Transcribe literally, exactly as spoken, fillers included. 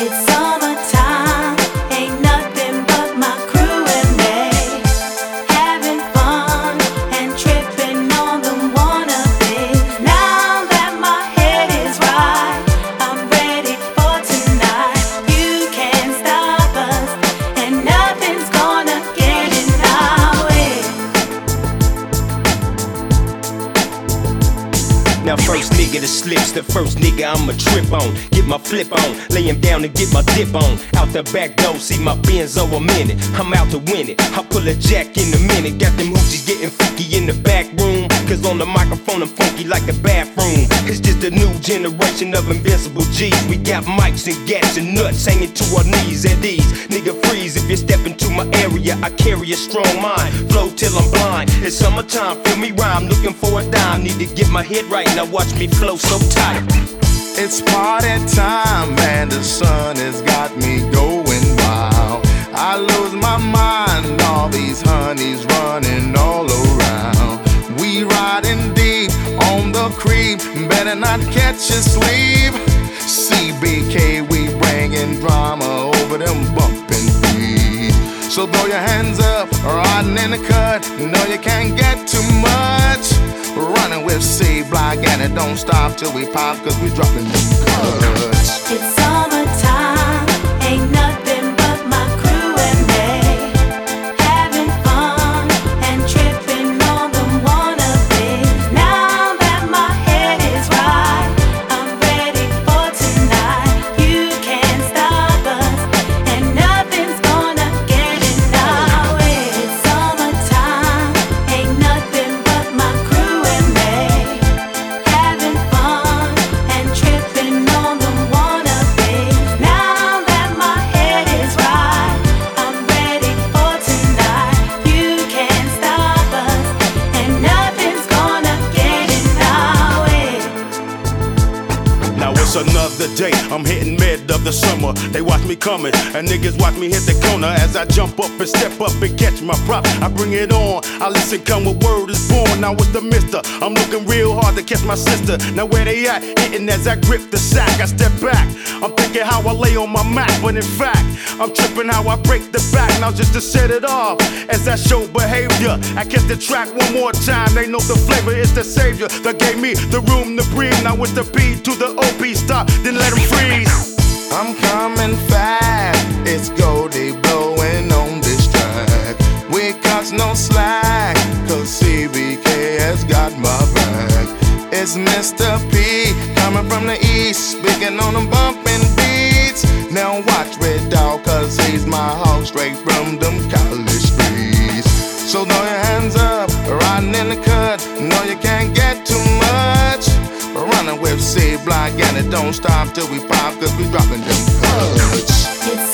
It's summertime, ain't nothing but my crew and me, having fun and tripping on the wannabes. Now that my head is right, I'm ready for tonight. You can't stop us, and nothing's gonna get in our way. Now first nigga that slips, the first nigga I'ma trip on. Get my flip on, lay him down and get my dip on. Out the back door, see my Benzo a minute. I'm out to win it, I pull a jack in a minute. Got them hoochies getting freaky in the back room, cause on the microphone I'm funky like the bathroom. It's just a new generation of invincible G's. We got mics and gats and nuts hanging to our knees at ease. Nigga freeze if you step into my area, I carry a strong mind. Flow till I'm blind, it's summertime, feel me rhyme. Looking for a dime, need to get my head right, now watch me flow so tight. It's party time and the sun has got me going wild. I lose my mind, all these honeys running all around. We riding deep on the creep, better not catch you sleep. C B K, we bringing drama over them bumping beats. So throw your hands up, riding in the cut, no you can't get too much. Running with C-Block and it don't stop till we pop, cause we dropping them cuts. It's summertime, ain't nothing but my crew and me, having fun and tripping on the wannabes. Now that my head is right, I'm ready for tonight. You can't stop us, and nothing's gonna get in our way. It's summertime, ain't nothing but my crew and me, having fun and tripping on the wannabes. Now that my head is right, I'm ready for tonight. You can't stop us, and nothing's gonna get in our way. Now it's another day, I'm hitting mid of the summer. They watch me coming, and niggas watch me hit the corner. As I jump up and step up and catch my prop, I bring it on, I listen, come with word is born. Now it's the mister, I'm looking real hard to catch my sister. Now where they at? Hitting as I grip the sack, I step back. I'm thinking how I lay on my Mac, but in fact, I'm tripping how I break the back. Now just to set it off, as I show behavior, I catch the track one more time. They know the flavor is the savior that gave me the room to breathe. Now it's the P to the O P, stop, then let them freeze. I'm coming fast, it's Goldie blowing on this track. We got no slack, cause C B K has got my back. It's Mister P coming from the east, speaking on them bumping beats. Now watch Red Dog, cause he's my hog straight from them college streets. So throw your hands up, riding in the cut, no you can't get too much. Running with C-Block and it don't stop till we pop, cause we dropping them cuts. It's